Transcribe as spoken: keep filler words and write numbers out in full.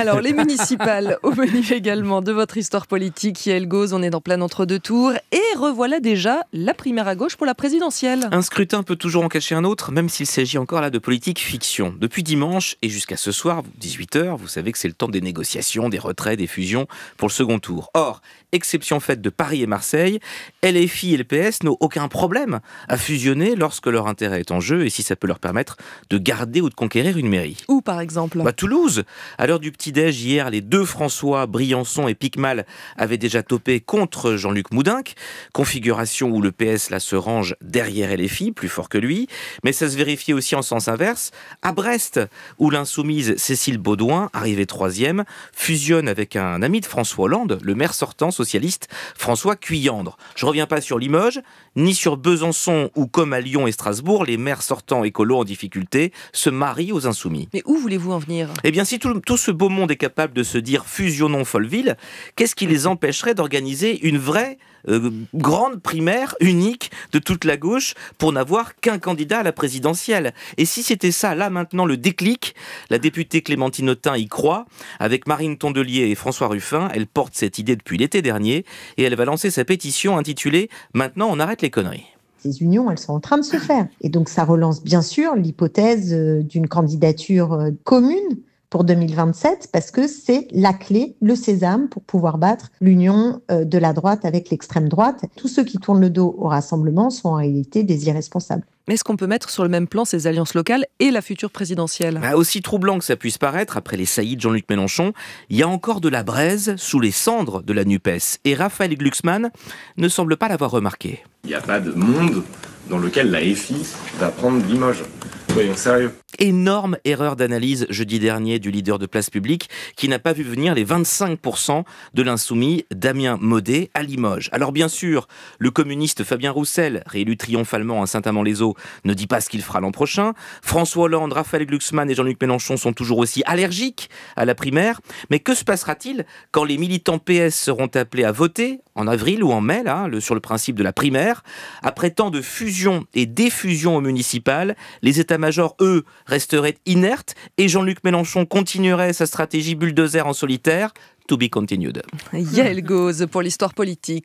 Alors, les municipales, au menu également de votre histoire politique. Yael Gauz, on est en plein entre-deux tours. Et revoilà déjà la primaire à gauche pour la présidentielle. Un scrutin peut toujours en cacher un autre, même s'il s'agit encore là de politique fiction. Depuis dimanche et jusqu'à ce soir, dix-huit heures, vous savez que c'est le temps des négociations, des retraits, des fusions pour le second tour. Or, exception faite de Paris et Marseille, L F I et le P S n'ont aucun problème à fusionner lorsque leur intérêt est en jeu et si ça peut leur permettre de garder ou de conquérir une mairie. Où par exemple ? Bah, Toulouse. À l'heure du petit-déj, hier, les deux François, Briançon et Picmal, avaient déjà topé contre Jean-Luc Moudenc. Configuration où le P S là, se range derrière L F I, plus fort que lui. Mais ça se vérifie aussi en sens inverse. À Brest, où l'insoumise Cécile Beaudouin, arrivée troisième, fusionne avec un ami de François Hollande, le maire sortant socialiste François Cuyandre. Je ne reviens pas sur Limoges, ni sur Besançon, où comme à Lyon et Strasbourg, les maires sortants écolos en difficulté se marient aux insoumis. Mais où voulez-vous en venir ? Eh bien, si tout, tout ce beau monde est capable de se dire fusionnons Folleville, qu'est-ce qui les empêcherait d'organiser une vraie euh, grande primaire unique de toute la gauche pour n'avoir qu'un candidat à la présidentielle ? Et si c'était ça, là maintenant, le déclic, la députée Clémentine Autain y croit. Avec Marine Tondelier et François Ruffin, elle porte cette idée depuis l'été dernier et elle va lancer sa pétition intitulée « Maintenant, on arrête les conneries ». Ces unions, elles sont en train de se faire. Et donc, ça relance bien sûr l'hypothèse d'une candidature commune pour deux mille vingt-sept, parce que c'est la clé, le sésame, pour pouvoir battre l'union de la droite avec l'extrême droite. Tous ceux qui tournent le dos au rassemblement sont en réalité des irresponsables. Mais est-ce qu'on peut mettre sur le même plan ces alliances locales et la future présidentielle ? Bah, aussi troublant que ça puisse paraître, après les saillies de Jean-Luc Mélenchon, il y a encore de la braise sous les cendres de la NUPES. Et Raphaël Glucksmann ne semble pas l'avoir remarqué. Il n'y a pas de monde dans lequel la F I va prendre Limoges. Soyons sérieux. Énorme erreur d'analyse jeudi dernier du leader de Place Publique qui n'a pas vu venir les vingt-cinq pour cent de l'insoumis Damien Maudet à Limoges. Alors bien sûr, le communiste Fabien Roussel, réélu triomphalement à Saint-Amand-les-Eaux, ne dit pas ce qu'il fera l'an prochain. François Hollande, Raphaël Glucksmann et Jean-Luc Mélenchon sont toujours aussi allergiques à la primaire. Mais que se passera-t-il quand les militants P S seront appelés à voter en avril ou en mai, là, le, sur le principe de la primaire ? Après tant de fusions et défusions au municipal, les états-majors, eux, resteraient inertes et Jean-Luc Mélenchon continuerait sa stratégie bulldozer en solitaire. To be continued. Yael Gauz pour l'histoire politique.